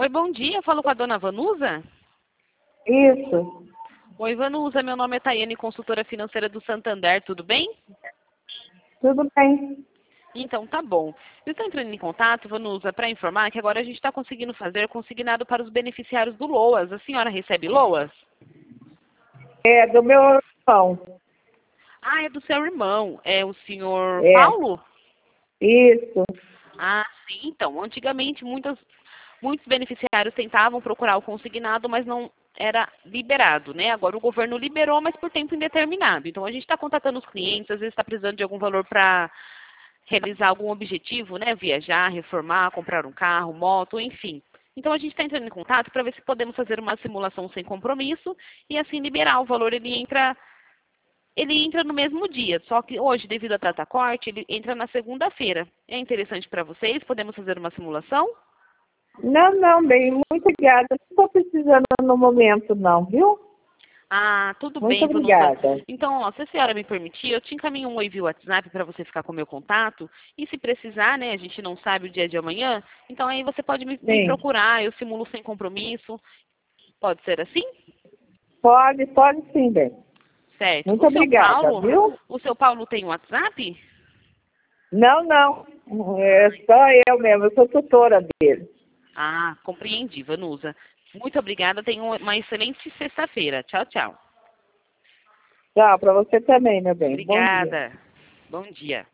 Oi, bom dia. Eu falo com a dona Vanusa? Isso, Oi, Vanusa. Meu nome é Tayane, consultora financeira do Santander. Tudo bem? tudo bem. Então, tá bom. Eu estou entrando em contato, Vanusa, para informar que agora a gente está conseguindo fazer consignado para os beneficiários do LOAS. A senhora recebe LOAS? É do meu irmão. Ah, é do seu irmão. É o senhor É, Paulo? isso. Ah, sim. Então, antigamente muitos beneficiários tentavam procurar o consignado, mas não era liberado, né? Agora o governo liberou, mas por tempo indeterminado. Então a gente está contatando os clientes, às vezes está precisando de algum valor para realizar algum objetivo, né? Viajar, reformar, comprar um carro, moto, enfim. Então a gente está entrando em contato para ver se podemos fazer uma simulação sem compromisso e assim liberar o valor. Ele entra no mesmo dia, só que hoje, devido à data corte, ele entra na segunda-feira. É interessante para vocês? Podemos fazer uma simulação? Não, bem, muito obrigada. Não estou precisando no momento, não, viu? Ah, tudo Muito bem, Vanusa. obrigada. Então, ó, se a senhora me permitir, eu te encaminho um oi via WhatsApp para você ficar com o meu contato. E se precisar, né, a gente não sabe o dia de amanhã, então aí você pode me Sim, procurar, eu simulo sem compromisso. Pode ser assim? pode sim, bem. Certo. Muito obrigada, viu? O seu Paulo tem WhatsApp? Não. É só eu mesmo, eu sou tutora dele. Ah, compreendi, Vanusa. Muito obrigada, tenha uma excelente sexta-feira. Tchau, tchau. Tchau, para você também, meu bem. Bom dia. Obrigada. Bom dia.